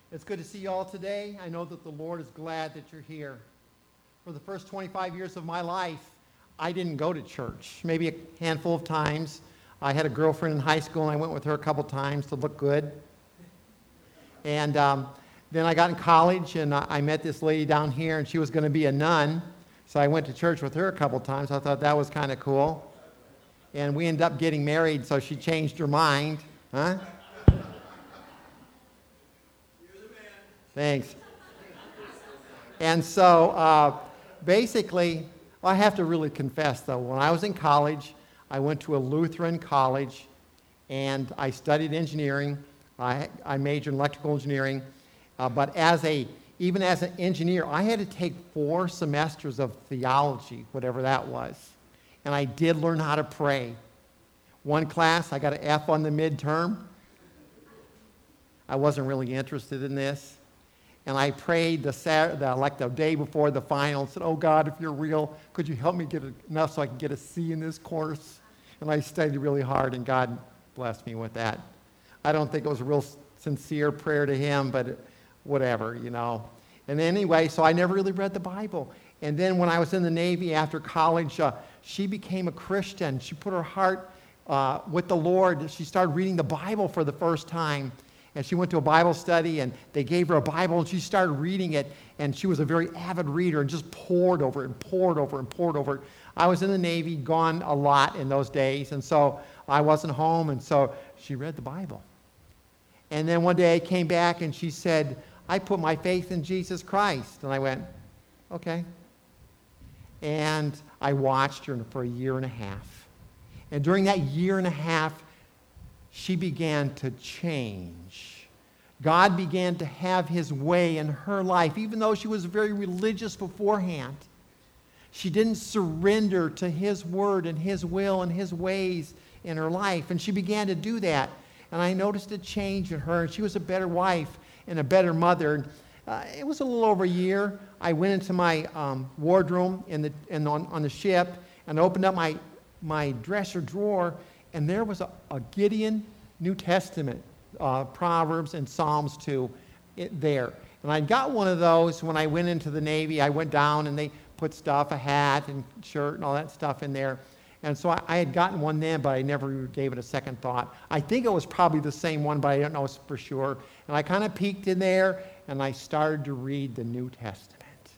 It's good to see you all today. I know that the Lord is glad that you're here. For the first 25 years of my life, I didn't go to church, maybe a handful of times. I had a girlfriend in high school, and I went with her a couple times to look good. And then I got in college, and I met this lady down here, and she was going to be a nun. So I went to church with her a couple times. I thought that was kind of cool. And we ended up getting married, so she changed her mind. Huh? Thanks. And so basically, I have to really confess, though, when I was in college, I went to a Lutheran college, and I studied engineering. I majored in electrical engineering. But even as an engineer, I had to take 4 semesters of theology, whatever that was. And I did learn how to pray. One class, I got an F on the midterm. I wasn't really interested in this. And I prayed the day before the final, said, "Oh God, if you're real, could you help me get enough so I can get a C in this course?" And I studied really hard, and God blessed me with that. I don't think it was a real sincere prayer to him, but whatever, you know. And anyway, so I never really read the Bible. And then when I was in the Navy after college, she became a Christian. She put her heart with the Lord. She started reading the Bible for the first time. And she went to a Bible study, and they gave her a Bible, and she started reading it. And she was a very avid reader and just poured over it and poured over it and poured over it. I was in the Navy, gone a lot in those days, and so I wasn't home, and so she read the Bible. And then one day I came back, and she said, "I put my faith in Jesus Christ." And I went, "Okay." And I watched her for a year and a half. And during that year and a half, she began to change. God began to have his way in her life, even though she was very religious beforehand. She didn't surrender to his word and his will and his ways in her life. And she began to do that. And I noticed a change in her. And she was a better wife and a better mother. It was a little over a year. I went into my wardrobe on the ship and opened up my dresser drawer, and there was a Gideon New Testament, Proverbs and Psalms too, there. And I got one of those when I went into the Navy. I went down, and they put stuff, a hat and shirt and all that stuff in there. And so I had gotten one then, but I never gave it a second thought. I think it was probably the same one, but I don't know for sure. And I kind of peeked in there, and I started to read the New Testament.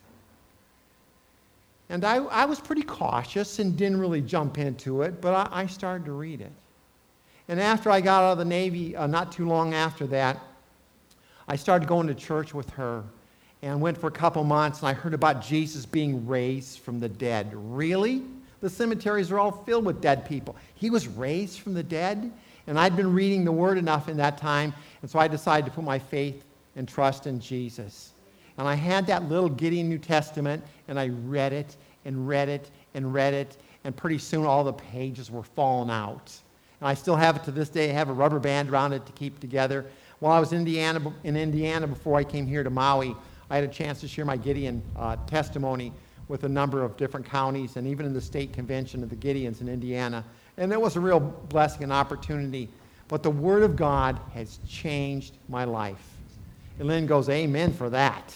And I was pretty cautious and didn't really jump into it, but I started to read it. And after I got out of the Navy, not too long after that, I started going to church with her and went for a couple months, and I heard about Jesus being raised from the dead. Really? The cemeteries are all filled with dead people. He was raised from the dead? And I'd been reading the Word enough in that time, and so I decided to put my faith and trust in Jesus. And I had that little Gideon New Testament, and I read it and read it and read it, and pretty soon all the pages were falling out. And I still have it to this day. I have a rubber band around it to keep together. While I was in Indiana before I came here to Maui, I had a chance to share my Gideon testimony with a number of different counties and even in the state convention of the Gideons in Indiana. And it was a real blessing and opportunity. But the Word of God has changed my life. And Lynn goes, "Amen for that."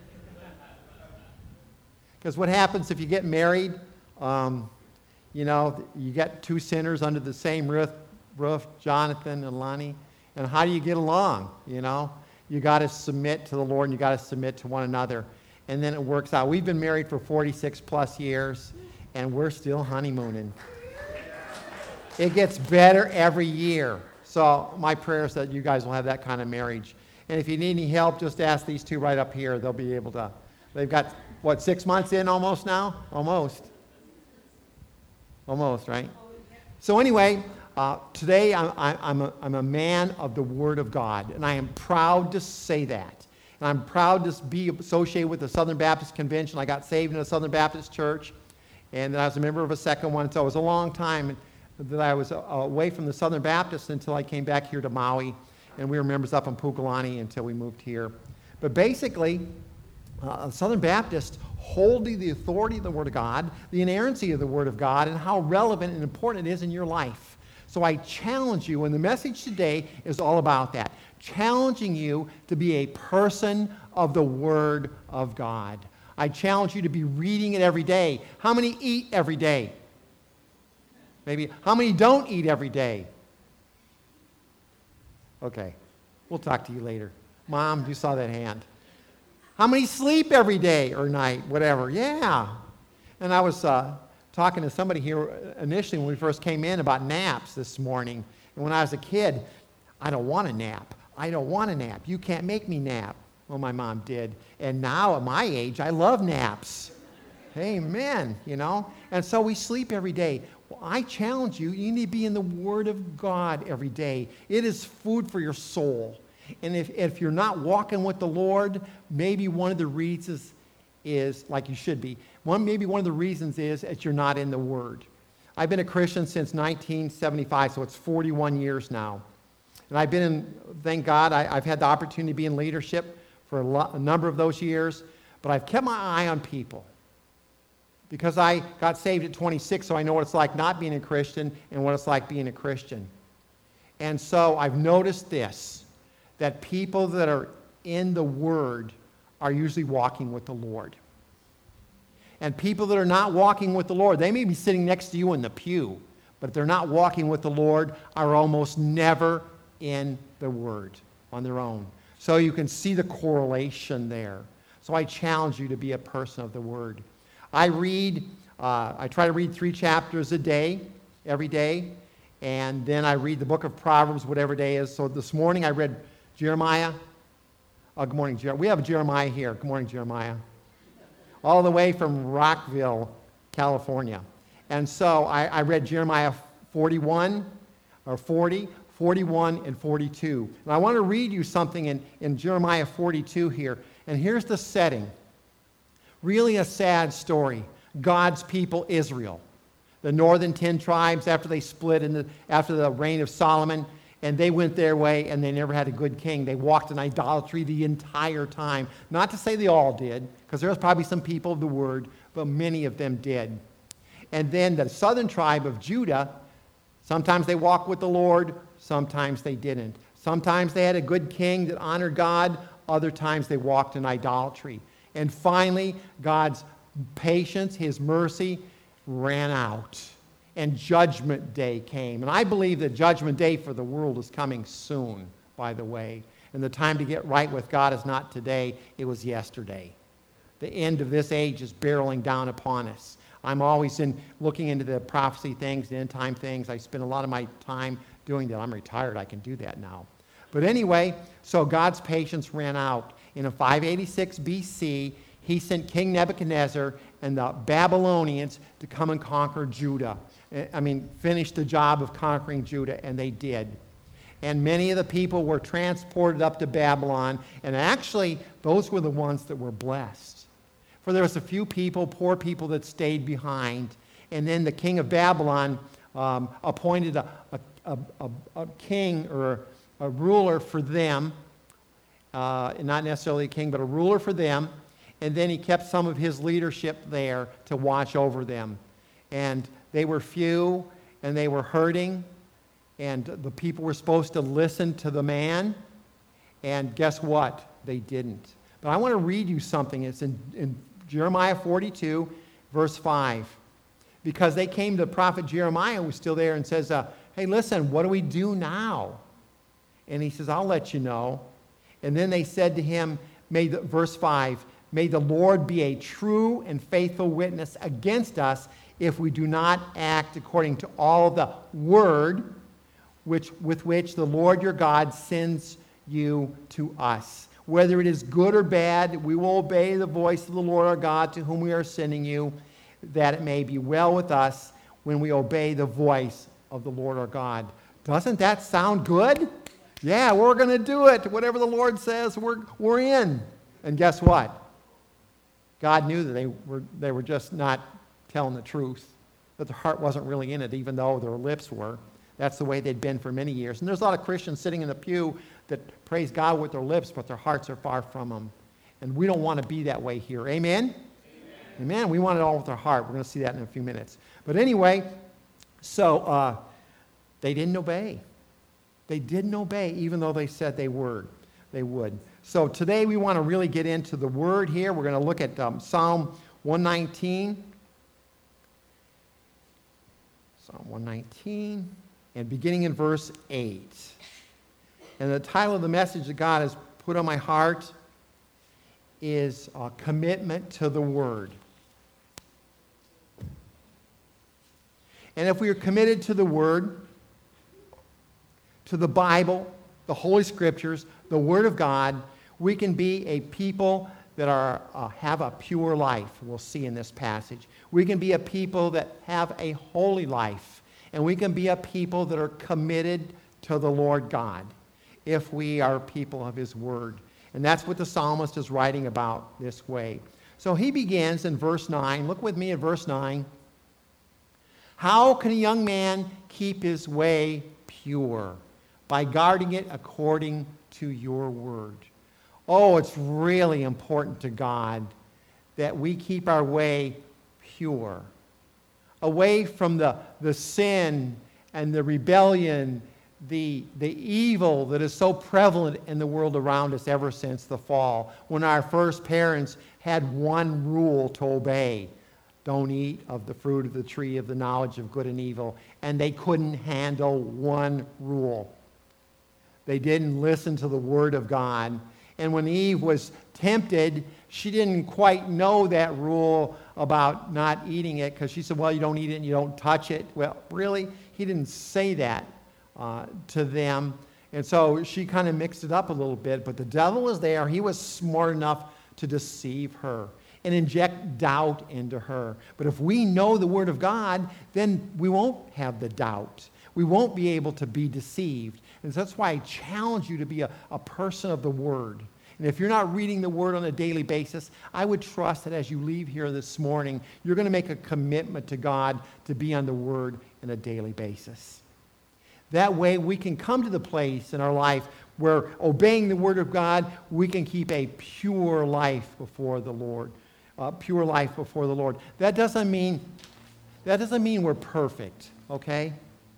Because what happens if you get married, you get 2 sinners under the same roof, Jonathan and Lonnie, and how do you get along, You got to submit to the Lord, and you got to submit to one another. And then it works out. We've been married for 46 plus years, and we're still honeymooning. It gets better every year. So my prayer is that you guys will have that kind of marriage. And if you need any help, just ask these 2 right up here. They'll be able to. They've got, 6 months in almost now? Almost, right? So anyway, today I'm a man of the Word of God, and I am proud to say that. And I'm proud to be associated with the Southern Baptist Convention. I got saved in a Southern Baptist church, and then I was a member of a second one. So it was a long time that I was away from the Southern Baptist until I came back here to Maui, and we were members up in Pukalani until we moved here. But basically, Southern Baptists hold the authority of the Word of God, the inerrancy of the Word of God, and how relevant and important it is in your life. So I challenge you, and the message today is all about that. challenging you to be a person of the Word of God. I challenge you to be reading it every day. How many eat every day? Maybe. How many don't eat every day? Okay. We'll talk to you later. Mom, you saw that hand. How many sleep every day or night? Whatever. Yeah. And I was talking to somebody here initially when we first came in about naps this morning. And when I was a kid, I don't want to nap. I don't want to nap. You can't make me nap. Well, my mom did. And now at my age, I love naps. Amen, you know. And so we sleep every day. Well, I challenge you, you need to be in the Word of God every day. It is food for your soul. And if you're not walking with the Lord, maybe one of the reasons is, like you should be, maybe one of the reasons is that you're not in the Word. I've been a Christian since 1975, so it's 41 years now. And I've been in, thank God, I've had the opportunity to be in leadership for a number of those years, but I've kept my eye on people. Because I got saved at 26, so I know what it's like not being a Christian and what it's like being a Christian. And so I've noticed this, that people that are in the Word are usually walking with the Lord. And people that are not walking with the Lord, they may be sitting next to you in the pew, but if they're not walking with the Lord, are almost never in the Word on their own. So you can see the correlation there. So I challenge you to be a person of the Word. I try to read 3 chapters a day, every day, and then I read the book of Proverbs, whatever day is. So this morning I read Jeremiah. Oh, good morning, Jeremiah. We have Jeremiah here. Good morning, Jeremiah. All the way from Rockville, California. And so I read Jeremiah 41, or 40, 41, and 42. And I want to read you something in Jeremiah 42 here. And here's the setting. Really a sad story. God's people, Israel. The northern 10 tribes, after they split after the reign of Solomon, and they went their way, and they never had a good king. They walked in idolatry the entire time. Not to say they all did, because there was probably some people of the Word, but many of them did. And then the southern tribe of Judah, sometimes they walked with the Lord, sometimes they didn't. Sometimes they had a good king that honored God, other times they walked in idolatry. And finally, God's patience, His mercy, ran out. And Judgment Day came. And I believe that Judgment Day for the world is coming soon, by the way. And the time to get right with God is not today, it was yesterday. The end of this age is barreling down upon us. I'm always looking into the prophecy things, the end time things. I spend a lot of my time doing that. I'm retired, I can do that now. But anyway, so God's patience ran out. In 586 BC, he sent King Nebuchadnezzar and the Babylonians to come and conquer Judah. Finish the job of conquering Judah, and they did. And many of the people were transported up to Babylon, and actually, those were the ones that were blessed. For there was a few people, poor people, that stayed behind, and then the king of Babylon appointed a king or a ruler for them, not necessarily a king, but a ruler for them, and then he kept some of his leadership there to watch over them. And they were few, and they were hurting, and the people were supposed to listen to the man, and guess what? They didn't. But I want to read you something. It's in Jeremiah 42, verse 5. Because they came to the prophet Jeremiah, who was still there, and says, hey, listen, what do we do now? And he says, I'll let you know. And then they said to him, verse 5, may the Lord be a true and faithful witness against us if we do not act according to all the word with which the Lord your God sends you to us. Whether it is good or bad, we will obey the voice of the Lord our God to whom we are sending you, that it may be well with us when we obey the voice of the Lord our God. Doesn't that sound good? Yeah, we're going to do it. Whatever the Lord says, we're in. And guess what? God knew that they were just not telling the truth, that their heart wasn't really in it, even though their lips were. That's the way they'd been for many years. And there's a lot of Christians sitting in the pew that praise God with their lips, but their hearts are far from Him. And we don't want to be that way here. Amen? Amen. We want it all with our heart. We're going to see that in a few minutes. But anyway, so they didn't obey. They didn't obey, even though they said they would. So today we want to really get into the Word here. We're going to look at Psalm 119. Psalm 119, and beginning in verse 8. And the title of the message that God has put on my heart is Commitment to the Word. And if we are committed to the Word, to the Bible, the Holy Scriptures, the Word of God, we can be a people that have a pure life, we'll see in this passage. We can be a people that have a holy life. And we can be a people that are committed to the Lord God if we are people of His Word. And that's what the psalmist is writing about this way. So he begins in verse 9. Look with me at verse 9. How can a young man keep his way pure? By guarding it according to your word. Oh, it's really important to God that we keep our way pure. Away from the sin and the rebellion, the evil that is so prevalent in the world around us ever since the fall. When our first parents had one rule to obey. Don't eat of the fruit of the tree of the knowledge of good and evil. And they couldn't handle one rule. They didn't listen to the Word of God. And when Eve was tempted, she didn't quite know that rule about not eating it because she said, well, you don't eat it and you don't touch it. Well, really? He didn't say that to them. And so she kind of mixed it up a little bit. But the devil was there. He was smart enough to deceive her and inject doubt into her. But if we know the Word of God, then we won't have the doubt. We won't be able to be deceived. And that's why I challenge you to be a person of the Word. And if you're not reading the Word on a daily basis, I would trust that as you leave here this morning, you're going to make a commitment to God to be on the Word on a daily basis. That way we can come to the place in our life where obeying the Word of God, we can keep a pure life before the Lord. Pure life before the Lord. That doesn't mean we're perfect, okay?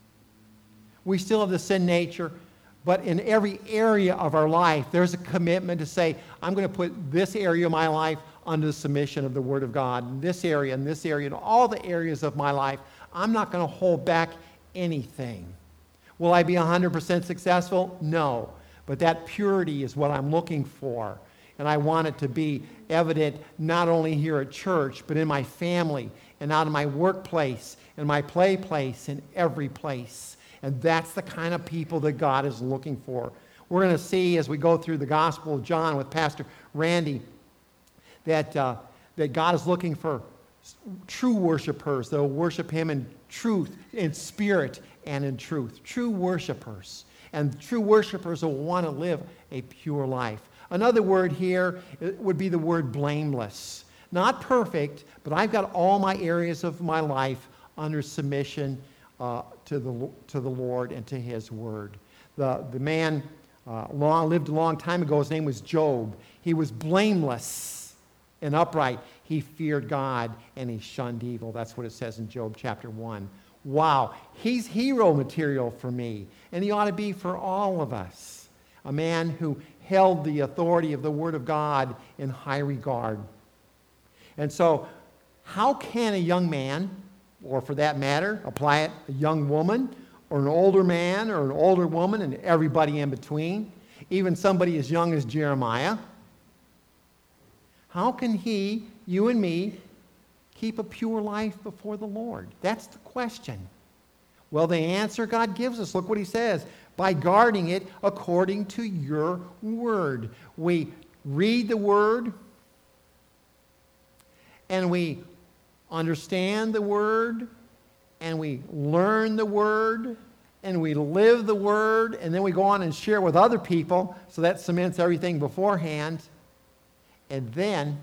We still have the sin nature, but in every area of our life, there's a commitment to say, I'm going to put this area of my life under the submission of the Word of God. In this area, and all the areas of my life, I'm not going to hold back anything. Will I be 100% successful? No. But that purity is what I'm looking for. And I want it to be evident not only here at church, but in my family and out in my workplace, in my play place, in every place. And that's the kind of people that God is looking for. We're going to see as we go through the Gospel of John with Pastor Randy that God is looking for true worshipers that will worship Him in truth, in spirit, and in truth. True worshipers. And true worshipers will want to live a pure life. Another word here would be the word blameless. Not perfect, but I've got all my areas of my life under submission to the Lord and to His Word. The man lived a long time ago. His name was Job. He was blameless and upright. He feared God and he shunned evil. That's what it says in Job chapter 1. Wow, he's hero material for me, and he ought to be for all of us. A man who held the authority of the Word of God in high regard. And so, how can a young man, or for that matter, apply it, a young woman, or an older man, or an older woman, and everybody in between, even somebody as young as Jeremiah, how can he, you and me, keep a pure life before the Lord? That's the question. Well, the answer God gives us, look what He says, by guarding it according to your word. We read the Word, and we understand the Word, and we learn the Word, and we live the Word, and then we go on and share with other people, so that cements everything beforehand. And then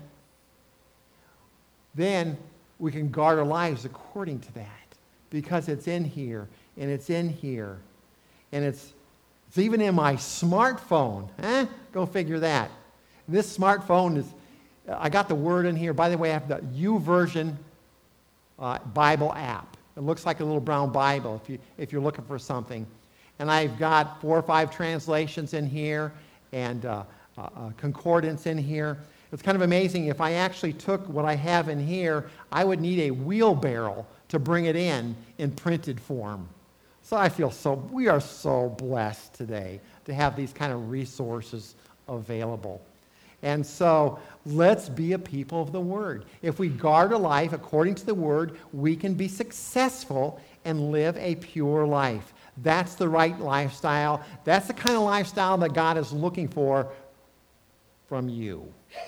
we can guard our lives according to that, because it's in here, and it's in here, and it's even in my smartphone. Go figure that. This smartphone is, I got the Word in here. By the way, I have the YouVersion Bible app. It looks like a little brown Bible if you're looking for something. And I've got 4 or 5 translations in here and concordance in here. It's kind of amazing. If I actually took what I have in here, I would need a wheelbarrow to bring it in printed form. So we are so blessed today to have these kind of resources available. And so let's be a people of the Word. If we guard a life according to the Word, we can be successful and live a pure life. That's the right lifestyle. That's the kind of lifestyle that God is looking for from you.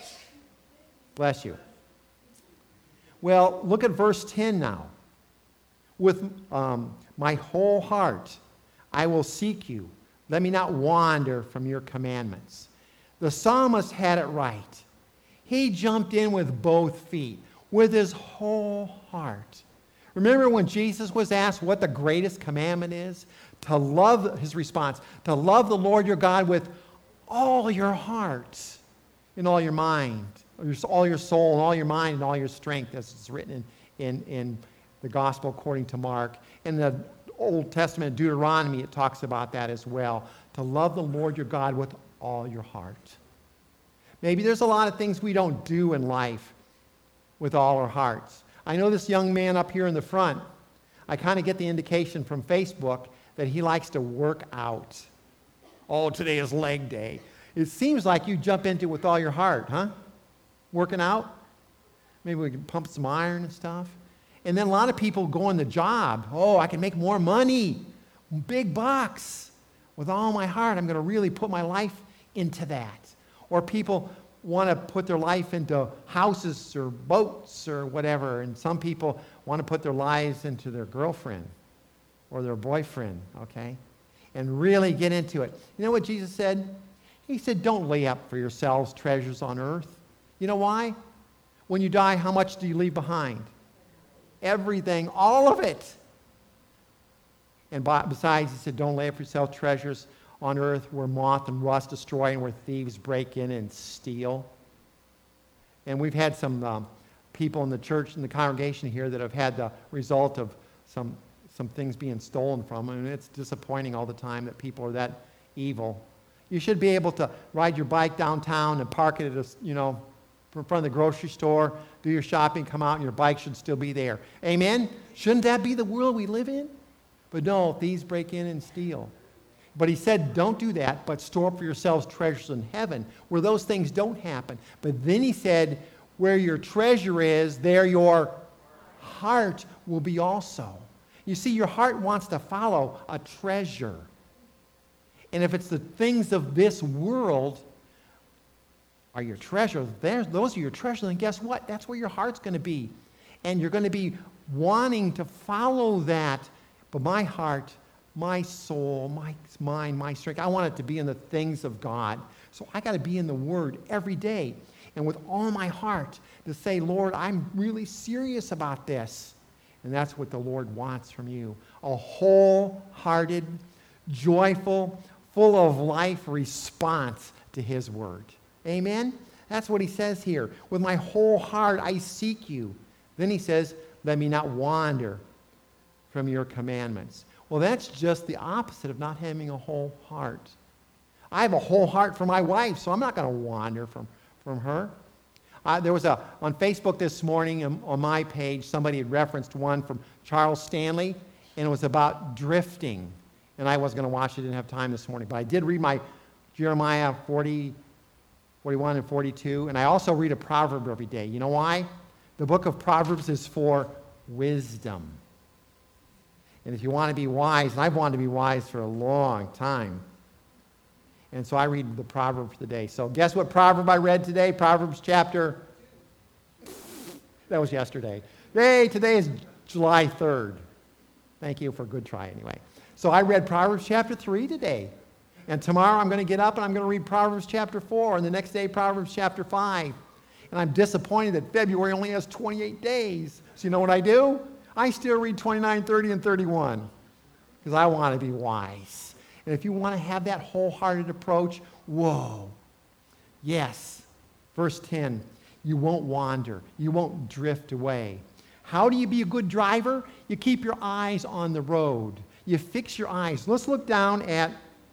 Bless you. Well, look at verse 10 now. With my whole heart I will seek you. Let me not wander from your commandments. The psalmist had it right. He jumped in with both feet, with his whole heart. Remember when Jesus was asked what the greatest commandment is? His response, to love the Lord your God with all your heart and all your mind, all your soul and all your mind and all your strength, as it's written in the Gospel according to Mark. In the Old Testament, Deuteronomy, it talks about that as well. To love the Lord your God with all your heart. Maybe there's a lot of things we don't do in life with all our hearts. I know this young man up here in the front, I kind of get the indication from Facebook that he likes to work out. Oh, today is leg day. It seems like you jump into it with all your heart, huh? Working out? Maybe we can pump some iron and stuff. And then a lot of people go on the job. Oh, I can make more money, big bucks. With all my heart, I'm going to really put my life into that. Or people want to put their life into houses or boats or whatever. And some people want to put their lives into their girlfriend or their boyfriend, okay? And really get into it. You know what Jesus said? He said, don't lay up for yourselves treasures on earth. You know why? When you die, how much do you leave behind? Everything, all of it. And besides, he said, don't lay up for yourself treasures on earth where moth and rust destroy and where thieves break in and steal. And we've had some people in the church, in the congregation here, that have had the result of some things being stolen from them. And it's disappointing all the time that people are that evil. You should be able to ride your bike downtown and park it at in front of the grocery store, do your shopping, come out, and your bike should still be there. Amen? Shouldn't that be the world we live in? But no, thieves break in and steal. But he said, don't do that, but store up for yourselves treasures in heaven, where those things don't happen. But then he said, where your treasure is, there your heart will be also. You see, your heart wants to follow a treasure. And if it's the things of this world are your treasures, those are your treasures, then guess what? That's where your heart's going to be. And you're going to be wanting to follow that. But my heart, my soul, my mind, my strength, I want it to be in the things of God. So I got to be in the Word every day. And with all my heart to say, Lord, I'm really serious about this. And that's what the Lord wants from you. A wholehearted, joyful, full of life response to His Word. Amen? That's what he says here. With my whole heart I seek you. Then he says, let me not wander from your commandments. Well, that's just the opposite of not having a whole heart. I have a whole heart for my wife, so I'm not going to wander from her. There was on Facebook this morning on my page, somebody had referenced one from Charles Stanley, and it was about drifting. And I wasn't going to watch it, didn't have time this morning. But I did read my Jeremiah 41 and 42, and I also read a proverb every day. You know why? The book of Proverbs is for wisdom. And if you want to be wise, and I've wanted to be wise for a long time, and so I read the proverb for the day. So guess what proverb I read today? Proverbs chapter... That was yesterday. Hey, today is July 3rd. Thank you for a good try anyway. So I read Proverbs chapter 3 today. And tomorrow I'm going to get up and I'm going to read Proverbs chapter 4. And the next day, Proverbs chapter 5. And I'm disappointed that February only has 28 days. So you know what I do? I still read 29, 30, and 31. Because I want to be wise. And if you want to have that wholehearted approach, whoa. Yes. Verse 10. You won't wander. You won't drift away. How do you be a good driver? You keep your eyes on the road. You fix your eyes. Let's look down at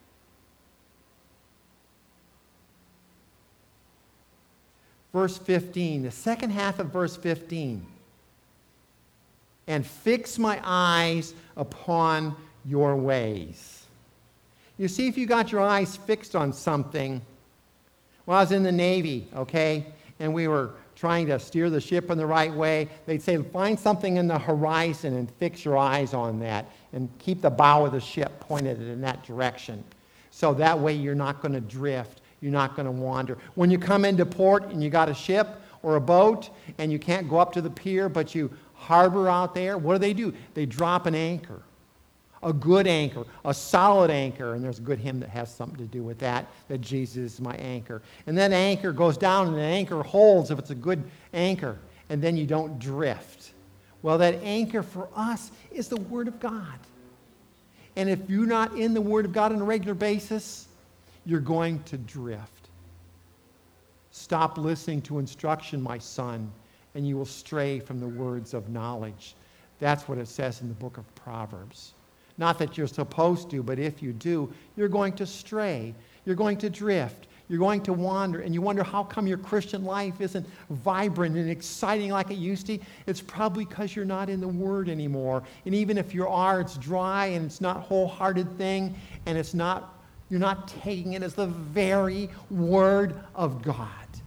verse 15, the second half of verse 15. And fix my eyes upon your ways. You see, if you got your eyes fixed on something, when I was in the Navy, okay, and we were trying to steer the ship in the right way, they'd say, find something in the horizon and fix your eyes on that and keep the bow of the ship pointed in that direction. So that way you're not going to drift. You're not going to wander. When you come into port and you got a ship or a boat and you can't go up to the pier, but you harbor out there, what do? They drop an anchor. A good anchor, a solid anchor, and there's a good hymn that has something to do with that Jesus is my anchor. And that anchor goes down, and the anchor holds if it's a good anchor, and then you don't drift. Well, that anchor for us is the Word of God. And if you're not in the Word of God on a regular basis, you're going to drift. Stop listening to instruction, my son, and you will stray from the words of knowledge. That's what it says in the book of Proverbs. Not that you're supposed to, but if you do, you're going to stray. You're going to drift. You're going to wander. And you wonder how come your Christian life isn't vibrant and exciting like it used to be. It's probably because you're not in the Word anymore. And even if you are, it's dry and it's not a wholehearted thing. And you're not taking it as the very Word of God.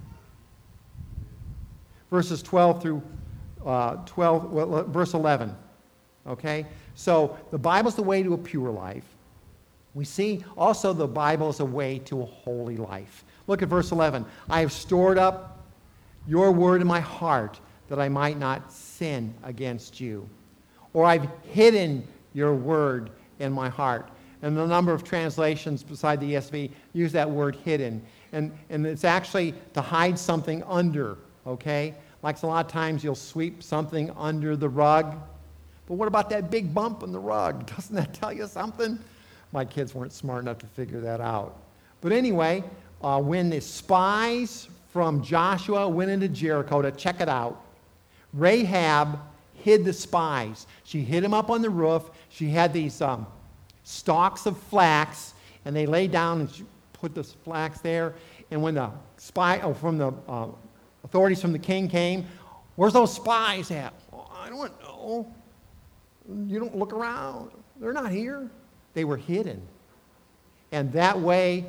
Verses 12 through verse 11. Okay? So the Bible's the way to a pure life. We see also the Bible is a way to a holy life. Look at verse 11. I have stored up your word in my heart that I might not sin against you. Or I've hidden your word in my heart. And a number of translations beside the ESV use that word hidden. And it's actually to hide something under, okay? Like a lot of times you'll sweep something under the rug. But what about that big bump in the rug? Doesn't that tell you something? My kids weren't smart enough to figure that out. But anyway, when the spies from Joshua went into Jericho to check it out, Rahab hid the spies. She hid them up on the roof. She had these stalks of flax, and they lay down and she put the flax there. And when the authorities from the king came, where's those spies at? Oh, I don't know. You don't look around. They're not here. They were hidden. And that way,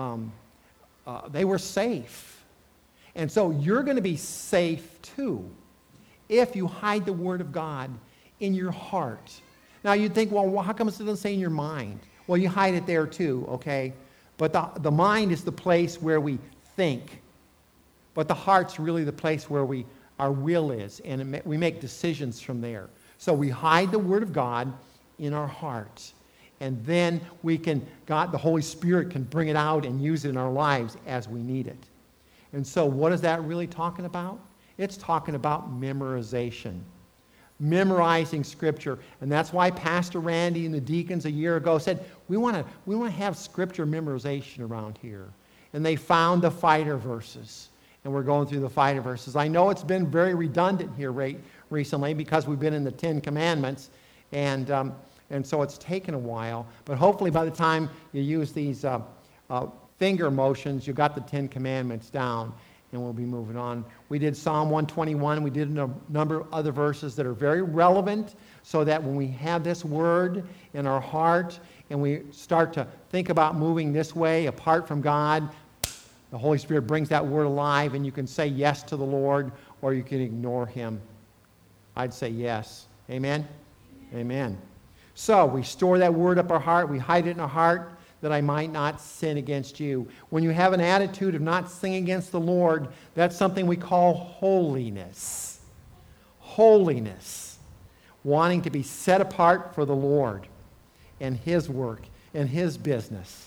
they were safe. And so you're going to be safe too if you hide the Word of God in your heart. Now you'd think, well, how come it doesn't say in your mind? Well, you hide it there too, okay? But the mind is the place where we think. But the heart's really the place where our will is, and we make decisions from there. So we hide the Word of God in our hearts. And then the Holy Spirit can bring it out and use it in our lives as we need it. And so what is that really talking about? It's talking about memorization. Memorizing Scripture. And that's why Pastor Randy and the deacons a year ago said, we want to have Scripture memorization around here. And they found the fighter verses. And we're going through the fighter verses. I know it's been very redundant here recently because we've been in the Ten Commandments. And so it's taken a while. But hopefully by the time you use these finger motions, you got the Ten Commandments down. And we'll be moving on. We did Psalm 121. We did a number of other verses that are very relevant so that when we have this word in our heart and we start to think about moving this way apart from God, the Holy Spirit brings that word alive and you can say yes to the Lord or you can ignore Him. I'd say yes. Amen? Amen. So we store that word up our heart. We hide it in our heart that I might not sin against you. When you have an attitude of not sinning against the Lord, that's something we call holiness. Holiness. Wanting to be set apart for the Lord and His work and His business.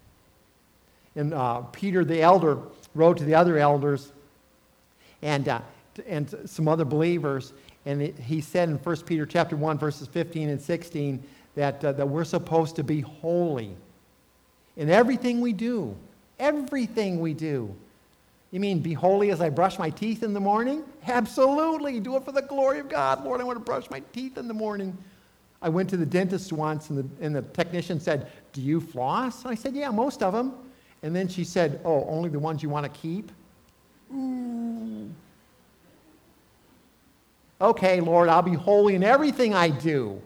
And Peter the elder wrote to the other elders and some other believers, and he said in 1 Peter chapter 1, verses 15 and 16, that we're supposed to be holy in everything we do. Everything we do. You mean be holy as I brush my teeth in the morning? Absolutely. Do it for the glory of God. Lord, I want to brush my teeth in the morning. I went to the dentist once, and the technician said, "Do you floss?" I said, "Yeah, most of them." And then she said, "Oh, only the ones you want to keep?" Ooh. Okay, Lord, I'll be holy in everything I do,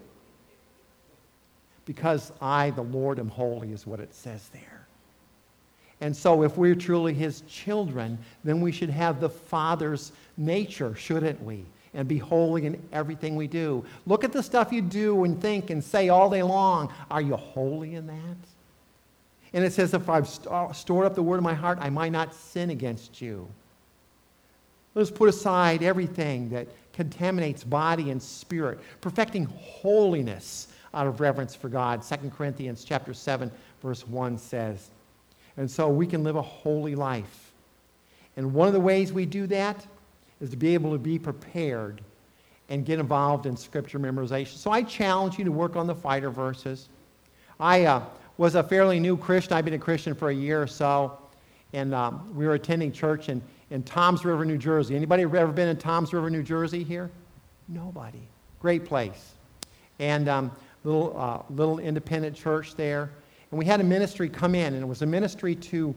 because I, the Lord, am holy, is what it says there. And so if we're truly his children, then we should have the Father's nature, shouldn't we? And be holy in everything we do. Look at the stuff you do and think and say all day long. Are you holy in that? And it says, if I've stored up the word in my heart, I might not sin against you. Let us put aside everything that contaminates body and spirit, perfecting holiness out of reverence for God. 2 Corinthians chapter 7, verse 1 says. And so we can live a holy life. And one of the ways we do that is to be able to be prepared and get involved in Scripture memorization. So I challenge you to work on the fighter verses. I was a fairly new Christian. I've been a Christian for a year or so. And we were attending church in Toms River, New Jersey. Anybody ever been in Toms River, New Jersey here? Nobody. Great place. And little independent church there. And we had a ministry come in, and it was a ministry to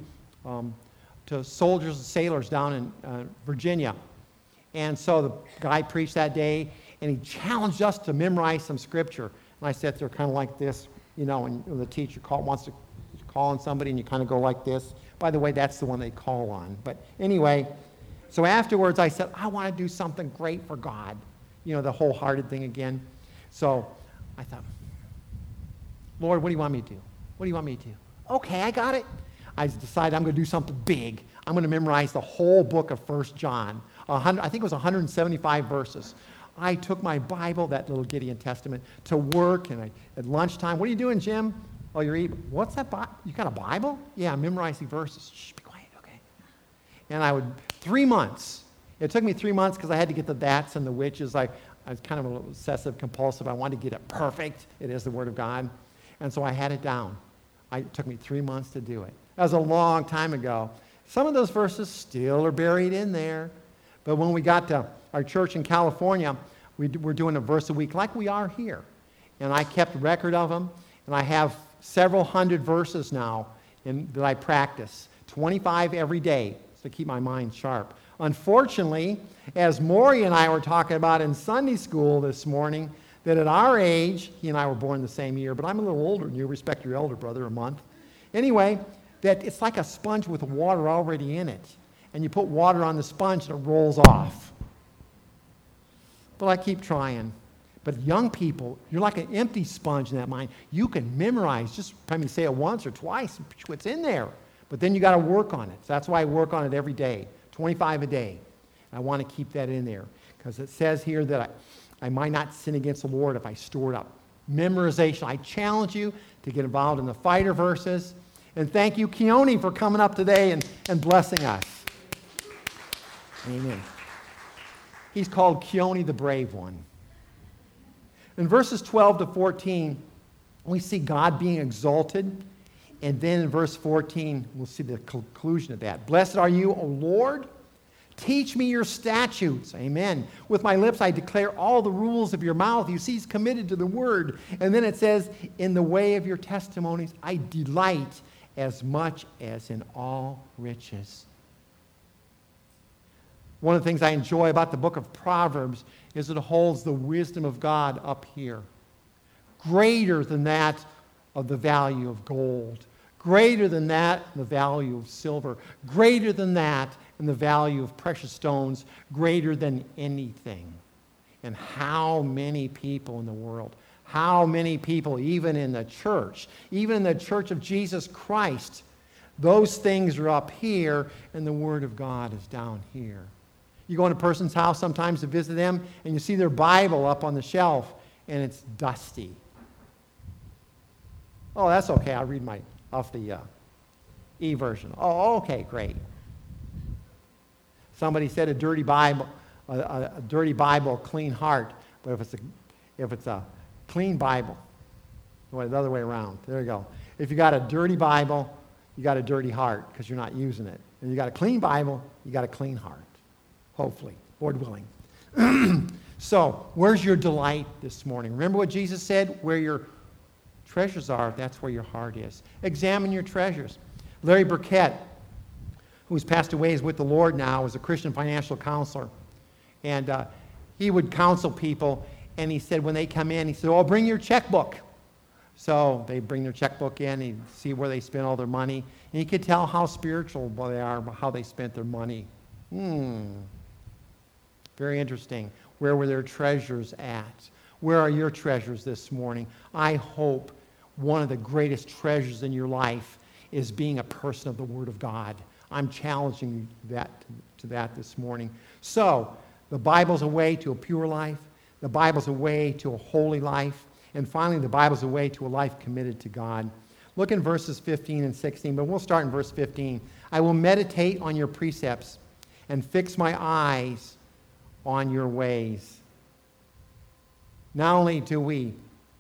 soldiers and sailors down in Virginia. And so the guy preached that day, and he challenged us to memorize some Scripture. And I sat there kind of like this, you know, and the teacher wants to call on somebody, and you kind of go like this. By the way, that's the one they call on. But anyway, so afterwards I said, I want to do something great for God. You know, the wholehearted thing again. So I thought, Lord, what do you want me to do? What do you want me to do? Okay, I got it. I decided I'm going to do something big. I'm going to memorize the whole book of 1 John. I think it was 175 verses. I took my Bible, that little Gideon Testament, to work, and at lunchtime, what are you doing, Jim? Oh, you're eating. What's that? You got a Bible? Yeah, I'm memorizing verses. Shh, be quiet, okay. And 3 months. It took me 3 months because I had to get the that's and the whiches. I was kind of a little obsessive compulsive. I wanted to get it perfect. It is the Word of God. And so I had it down. It took me 3 months to do it. That was a long time ago. Some of those verses still are buried in there. But when we got to our church in California, we're doing a verse a week like we are here. And I kept record of them. And I have several hundred verses now that I practice. 25 every day to keep my mind sharp. Unfortunately, as Maury and I were talking about in Sunday school this morning, that at our age, he and I were born the same year, but I'm a little older than you. Respect your elder brother a month. Anyway, that it's like a sponge with water already in it. And you put water on the sponge and it rolls off. But I keep trying. But young people, you're like an empty sponge in that mind. You can memorize, just maybe say it once or twice, what's in there. But then you got to work on it. So that's why I work on it every day, 25 a day. I want to keep that in there because it says here that I might not sin against the Lord if I store it up. Memorization. I challenge you to get involved in the fighter verses. And thank you, Keone, for coming up today and blessing us. Amen. He's called Keone the Brave One. In verses 12 to 14, we see God being exalted. And then in verse 14, we'll see the conclusion of that. Blessed are you, O Lord. Teach me your statutes. Amen. With my lips I declare all the rules of your mouth. You see, he's committed to the word. And then it says, in the way of your testimonies I delight as much as in all riches. One of the things I enjoy about the book of Proverbs is it holds the wisdom of God up here. Greater than that of the value of gold. Greater than that, the value of silver. Greater than that, and the value of precious stones. Greater than anything. And how many people in the world, how many people, even in the church of Jesus Christ, those things are up here, and the Word of God is down here. You go in a person's house sometimes to visit them, and you see their Bible up on the shelf, and it's dusty. Oh, that's okay. I'll read off the e-version. Oh, okay, great. Somebody said a dirty Bible, a clean heart. But if it's a clean Bible, well, the other way around. There you go. If you got a dirty Bible, you got a dirty heart because you're not using it. And you got a clean Bible, you got a clean heart. Hopefully, Lord willing. So, where's your delight this morning? Remember what Jesus said? Where your treasures are, that's where your heart is. Examine your treasures. Larry Burkett, who's passed away, is with the Lord now, is a Christian financial counselor. And he would counsel people, and he said when they come in, he said, oh, bring your checkbook. So they bring their checkbook in, and see where they spend all their money. And you could tell how spiritual they are, how they spent their money. Very interesting. Where were their treasures at? Where are your treasures this morning? I hope one of the greatest treasures in your life is being a person of the Word of God. I'm challenging you to that this morning. So, the Bible's a way to a pure life. The Bible's a way to a holy life. And finally, the Bible's a way to a life committed to God. Look in verses 15 and 16, but we'll start in verse 15. I will meditate on your precepts and fix my eyes on your ways. Not only do we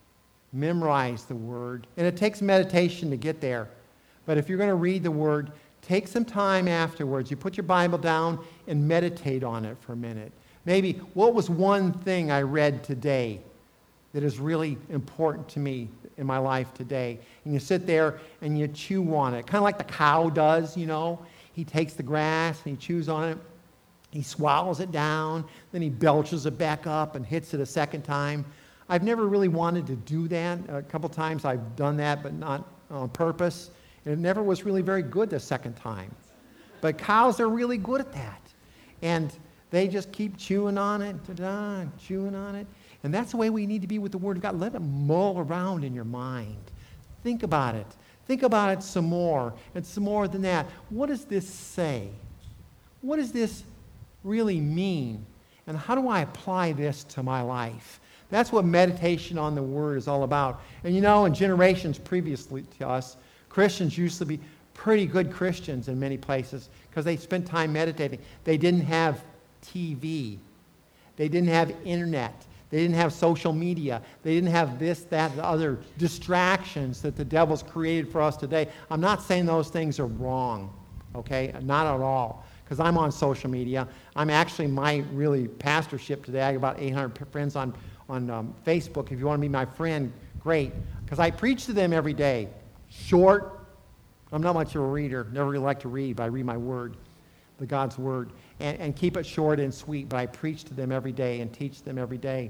memorize the Word, and it takes meditation to get there, but if you're going to read the Word, take some time afterwards. You put your Bible down and meditate on it for a minute. Maybe, what was one thing I read today that is really important to me in my life today? And you sit there and you chew on it, kind of like the cow does, you know. He takes the grass and he chews on it. He swallows it down, then he belches it back up and hits it a second time. I've never really wanted to do that. A couple times I've done that, but not on purpose. And it never was really very good the second time. But cows are really good at that. And they just keep chewing on it, chewing on it. And that's the way we need to be with the Word of God. Let it mull around in your mind. Think about it. Think about it some more, and some more than that. What does this say? What does this really mean? And how do I apply this to my life? That's what meditation on the Word is all about. And you know, in generations previously to us, Christians used to be pretty good Christians in many places because they spent time meditating. They didn't have TV. They didn't have internet. They didn't have social media. They didn't have this, that, and other distractions that the devil's created for us today. I'm not saying those things are wrong, okay? Not at all. Because I'm on social media. I'm actually my really pastorship today. I have about 800 friends on Facebook. If you want to be my friend, great. Because I preach to them every day. Short. I'm not much of a reader. Never really like to read, but I read my Word, the God's Word. And keep it short and sweet. But I preach to them every day and teach them every day.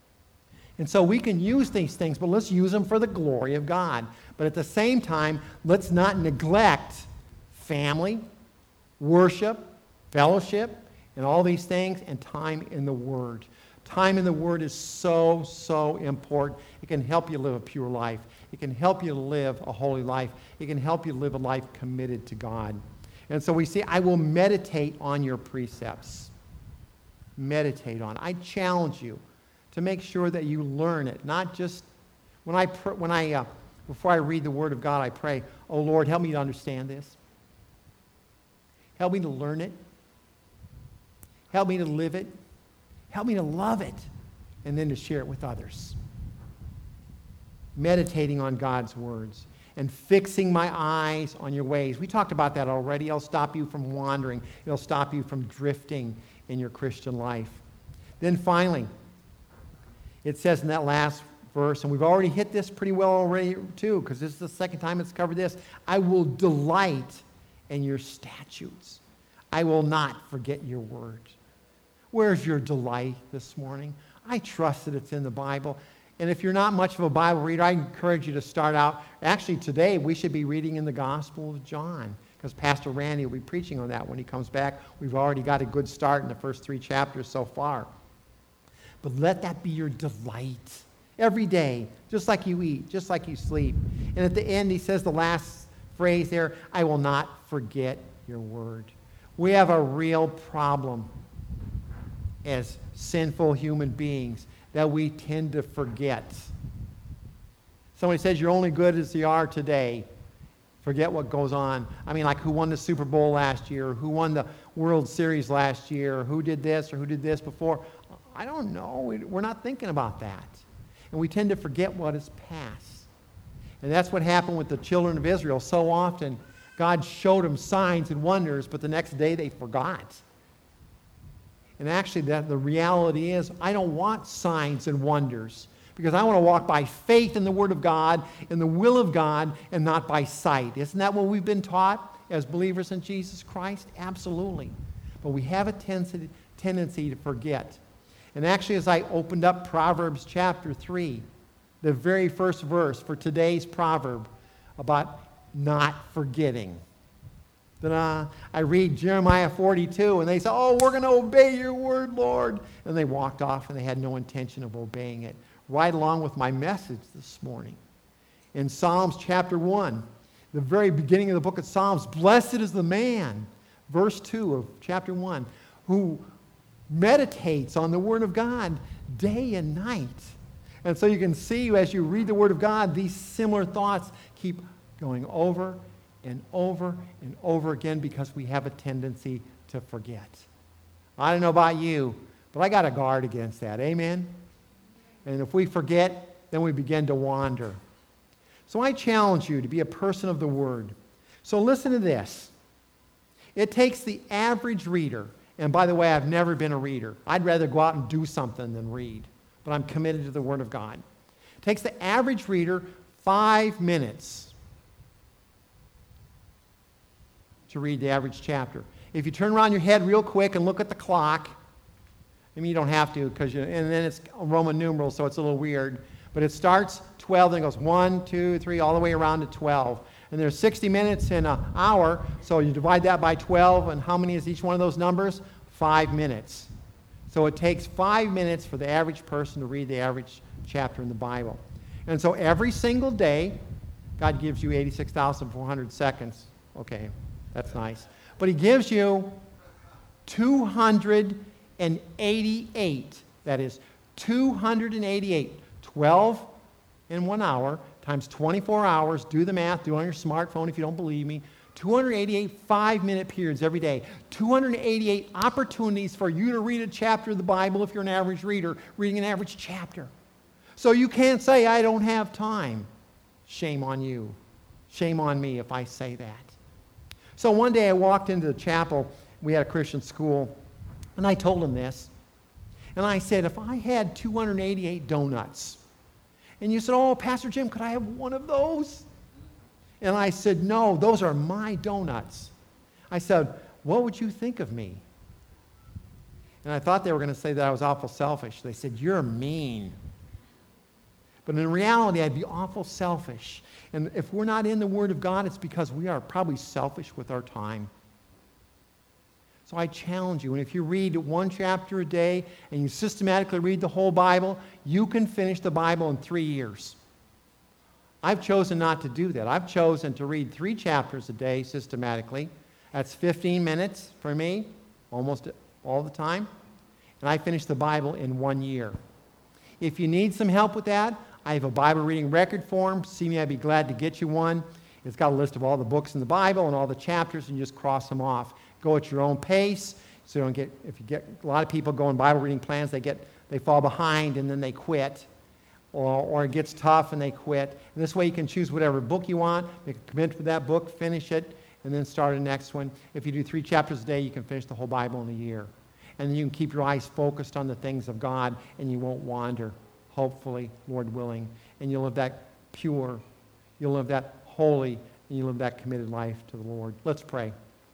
And so we can use these things, but let's use them for the glory of God. But at the same time, let's not neglect family, worship, fellowship, and all these things, and time in the Word. Time in the Word is so, so important. It can help you live a pure life. It can help you live a holy life. It can help you live a life committed to God. And so we see, I will meditate on your precepts. Meditate on it. I challenge you to make sure that you learn it. Not just, before I read the Word of God, I pray, oh Lord, help me to understand this. Help me to learn it. Help me to live it. Help me to love it. And then to share it with others. Meditating on God's words. And fixing my eyes on your ways. We talked about that already. It'll stop you from wandering. It'll stop you from drifting in your Christian life. Then finally, it says in that last verse, and we've already hit this pretty well already too, because this is the second time it's covered this. I will delight in your statutes. I will not forget your word. Where's your delight this morning? I trust that it's in the Bible. And if you're not much of a Bible reader, I encourage you to start out. Actually, today we should be reading in the Gospel of John, because Pastor Randy will be preaching on that when he comes back. We've already got a good start in the first 3 chapters so far. But let that be your delight every day, just like you eat, just like you sleep. And at the end, he says the last phrase there, I will not forget your word. We have a real problem as sinful human beings that we tend to forget. Somebody says you're only good as you are today. Forget what goes on. I mean, like who won the Super Bowl last year, who won the World Series last year, who did this or who did this before. I don't know. We're not thinking about that. And we tend to forget what is past. And that's what happened with the children of Israel. So often, God showed them signs and wonders, but the next day they forgot. And actually, the reality is, I don't want signs and wonders, because I want to walk by faith in the Word of God, in the will of God, and not by sight. Isn't that what we've been taught as believers in Jesus Christ? Absolutely. But we have a tendency to forget. And actually, as I opened up Proverbs chapter 3, the very first verse for today's proverb about not forgetting. Then I read Jeremiah 42, and they say, oh, we're going to obey your word, Lord. And they walked off, and they had no intention of obeying it. Right along with my message this morning. In Psalms chapter 1, the very beginning of the book of Psalms, blessed is the man, verse 2 of chapter 1, who meditates on the word of God day and night. And so you can see as you read the word of God, these similar thoughts keep going over and over and over again because we have a tendency to forget. I don't know about you, but I got to guard against that. Amen? And if we forget, then we begin to wander. So I challenge you to be a person of the Word. So listen to this. It takes the average reader, and by the way, I've never been a reader. I'd rather go out and do something than read, but I'm committed to the Word of God. It takes the average reader 5 minutes to read the average chapter. If you turn around your head real quick and look at the clock, I mean, you don't have to, and then it's Roman numerals, so it's a little weird. But it starts 12, then it goes 1, 2, 3, all the way around to 12. And there's 60 minutes in an hour, so you divide that by 12, and how many is each one of those numbers? 5 minutes. So it takes 5 minutes for the average person to read the average chapter in the Bible. And so every single day, God gives you 86,400 seconds. Okay, that's nice. But He gives you 288. That is 288. 12 in 1 hour times 24 hours. Do the math. Do it on your smartphone if you don't believe me. 288 5-minute periods every day. 288 opportunities for you to read a chapter of the Bible if you're an average reader, reading an average chapter. So you can't say, I don't have time. Shame on you. Shame on me if I say that. So one day I walked into the chapel. We had a Christian school. And I told him this. And I said, if I had 288 donuts, and you said, oh, Pastor Jim, could I have one of those? And I said, no, those are my donuts. I said, what would you think of me? And I thought they were going to say that I was awful selfish. They said, you're mean. But in reality, I'd be awful selfish. And if we're not in the Word of God, it's because we are probably selfish with our time. So I challenge you, and if you read one chapter a day and you systematically read the whole Bible, you can finish the Bible in 3 years. I've chosen not to do that. I've chosen to read 3 chapters a day systematically. That's 15 minutes for me, almost all the time. And I finish the Bible in 1 year. If you need some help with that, I have a Bible reading record form. See me, I'd be glad to get you one. It's got a list of all the books in the Bible and all the chapters, and you just cross them off. Go at your own pace, so you don't get, if you get a lot of people go on Bible reading plans, they fall behind and then they quit. Or it gets tough and they quit. And this way you can choose whatever book you want, make a commitment to that book, finish it, and then start a next one. If you do 3 chapters a day, you can finish the whole Bible in a year. And then you can keep your eyes focused on the things of God, and you won't wander, hopefully, Lord willing. And you'll live that pure, you'll live that holy, and you'll live that committed life to the Lord. Let's pray.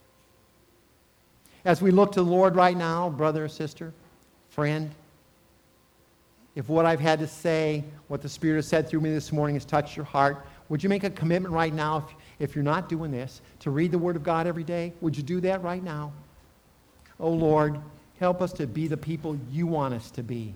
As we look to the Lord right now, brother or sister, friend, if what I've had to say, what the Spirit has said through me this morning has touched your heart, would you make a commitment right now, if you're not doing this, to read the Word of God every day? Would you do that right now? Oh, Lord, help us to be the people you want us to be.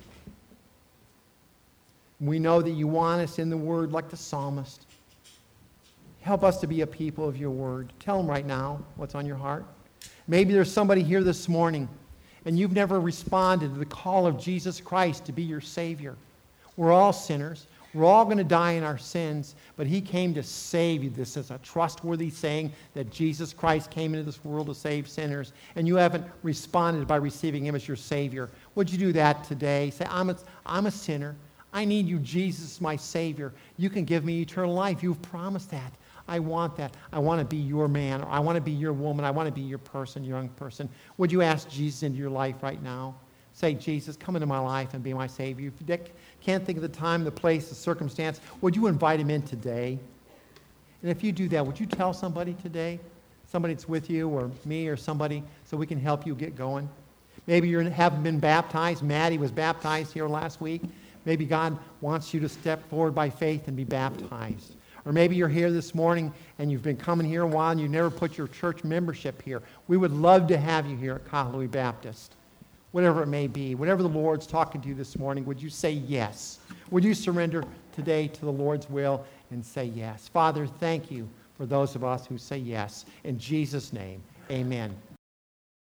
We know that you want us in the Word like the psalmist. Help us to be a people of your Word. Tell them right now what's on your heart. Maybe there's somebody here this morning and you've never responded to the call of Jesus Christ to be your Savior. We're all sinners. We're all going to die in our sins, but He came to save you. This is a trustworthy saying that Jesus Christ came into this world to save sinners, and you haven't responded by receiving Him as your Savior. Would you do that today? Say, I'm a sinner. I need you, Jesus, my Savior. You can give me eternal life. You've promised that. I want that. I want to be your man, or I want to be your woman. I want to be your person, young person. Would you ask Jesus into your life right now? Say, Jesus, come into my life and be my Savior. If you can't think of the time, the place, the circumstance, would you invite him in today? And if you do that, would you tell somebody today? Somebody that's with you, or me, or somebody, so we can help you get going? Maybe you haven't been baptized. Maddie was baptized here last week. Maybe God wants you to step forward by faith and be baptized. Or maybe you're here this morning and you've been coming here a while and you never put your church membership here. We would love to have you here at Kahului Baptist. Whatever it may be, whatever the Lord's talking to you this morning, would you say yes? Would you surrender today to the Lord's will and say yes? Father, thank you for those of us who say yes. In Jesus' name, amen.